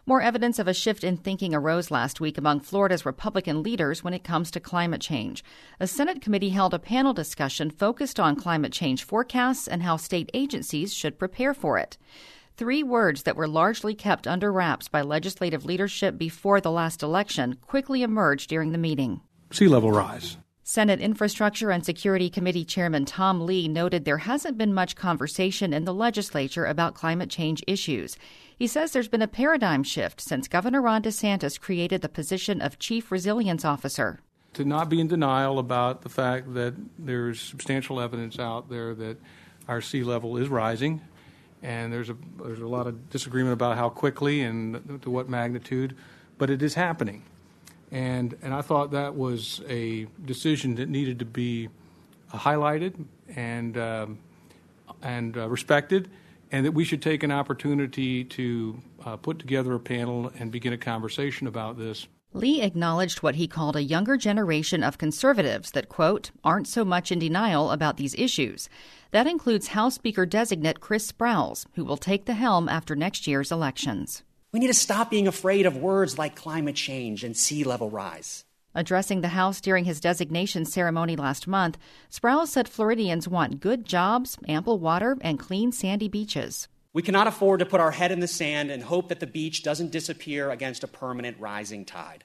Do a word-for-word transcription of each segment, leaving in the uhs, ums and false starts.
More evidence of a shift in thinking arose last week among Florida's Republican leaders when it comes to climate change. A Senate committee held a panel discussion focused on climate change forecasts and how state agencies should prepare for it. Three words that were largely kept under wraps by legislative leadership before the last election quickly emerged during the meeting. Sea level rise. Senate Infrastructure and Security Committee Chairman Tom Lee noted there hasn't been much conversation in the legislature about climate change issues. He says there's been a paradigm shift since Governor Ron DeSantis created the position of Chief Resilience Officer. To not be in denial about the fact that there's substantial evidence out there that our sea level is rising, and there's a there's a lot of disagreement about how quickly and to what magnitude, but it is happening. And and I thought that was a decision that needed to be highlighted and um, and uh, respected, and that we should take an opportunity to uh, put together a panel and begin a conversation about this. Lee acknowledged what he called a younger generation of conservatives that, quote, aren't so much in denial about these issues. That includes House Speaker-designate Chris Sprowls, who will take the helm after next year's elections. We need to stop being afraid of words like climate change and sea level rise. Addressing the House during his designation ceremony last month, Sprowls said Floridians want good jobs, ample water, and clean sandy beaches. We cannot afford to put our head in the sand and hope that the beach doesn't disappear against a permanent rising tide.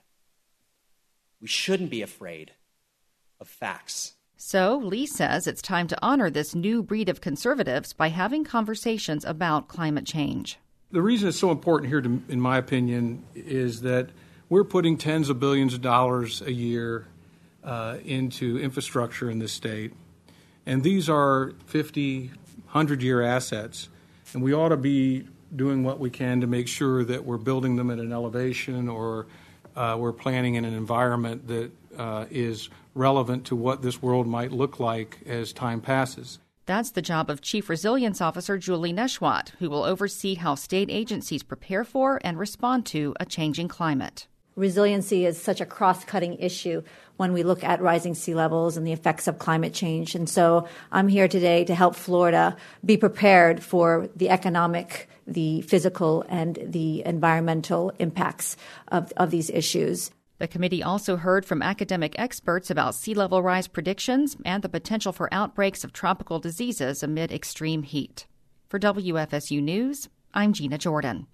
We shouldn't be afraid of facts. So, Lee says it's time to honor this new breed of conservatives by having conversations about climate change. The reason it's so important here, to, in my opinion, is that we're putting tens of billions of dollars a year uh, into infrastructure in this state. And these are fifty, one hundred-year assets. And we ought to be doing what we can to make sure that we're building them at an elevation or uh, we're planning in an environment that uh, is relevant to what this world might look like as time passes. That's the job of Chief Resilience Officer Julie Neshwat, who will oversee how state agencies prepare for and respond to a changing climate. Resiliency is such a cross-cutting issue when we look at rising sea levels and the effects of climate change. And so I'm here today to help Florida be prepared for the economic, the physical, and the environmental impacts of, of these issues. The committee also heard from academic experts about sea level rise predictions and the potential for outbreaks of tropical diseases amid extreme heat. For W F S U News, I'm Gina Jordan.